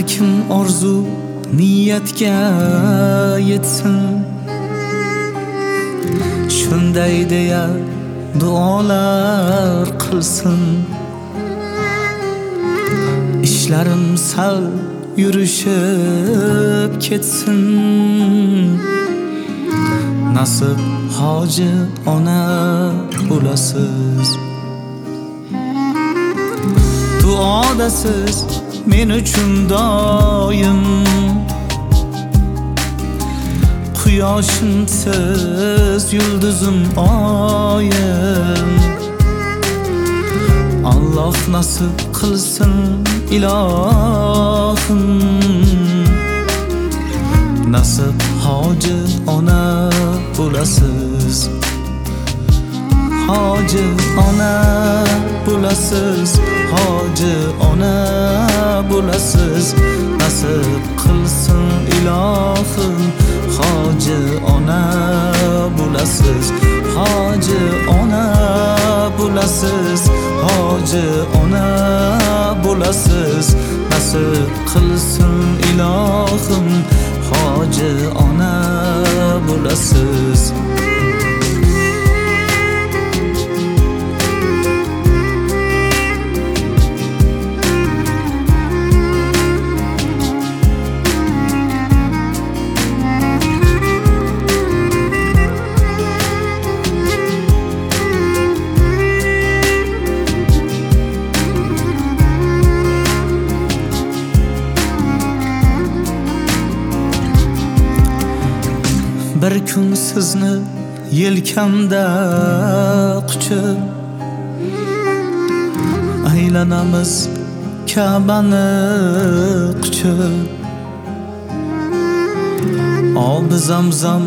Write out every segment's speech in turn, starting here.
kim orzu niyatga yetsin, shunday deya duolar qilsin. İşlarim sal yurishib ketsin, nasib hoji ona bo'lasiz. Duodasiz men uchun doim, quyoshimsiz yulduzim oyim. Allah nasib qilsin ilohim, nasib hoji ona bo'lasiz. Hoji ona bo'lasiz, hoji ona bo'lasiz. Nasib qilsin ilohim, hoji ona bo'lasiz. Hoji ona bo'lasiz, hoji ona bo'lasiz. Nasib qilsin ilohim, hoji ona bo'lasiz. Bir kun sizni yelkamda quchib, aylanamiz Ka'bani quchib. Obi zamzam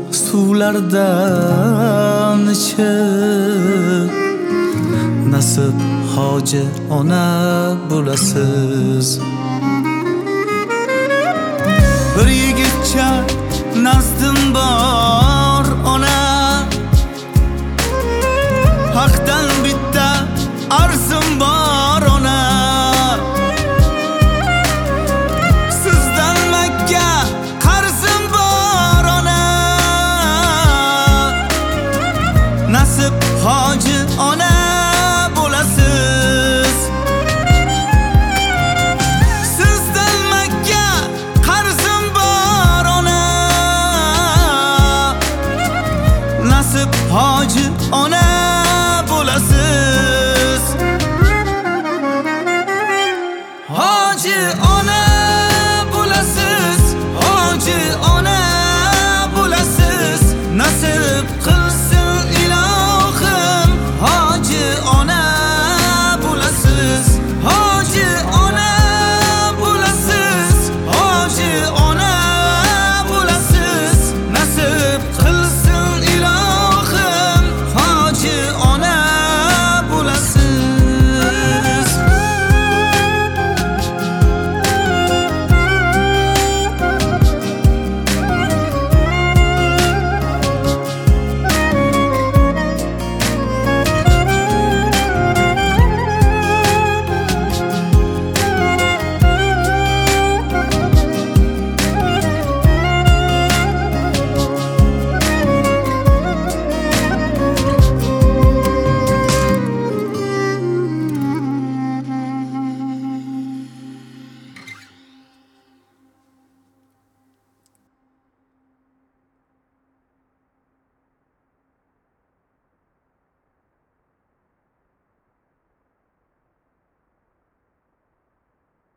suvlardan ichib, nasib hoji ona bo'lasiz. Bir yigitcha nazdim bor ona, haqdan bitta arzim bor ona. Sizdan Makka qarzim bor ona, nasib hoji ona bo'lasiz. Sizdan Makka qarzim bor ona, nasib hoji ona bo'lasiz. Hoji ona bo'lasiz, hoji ona bo'lasiz. Nasib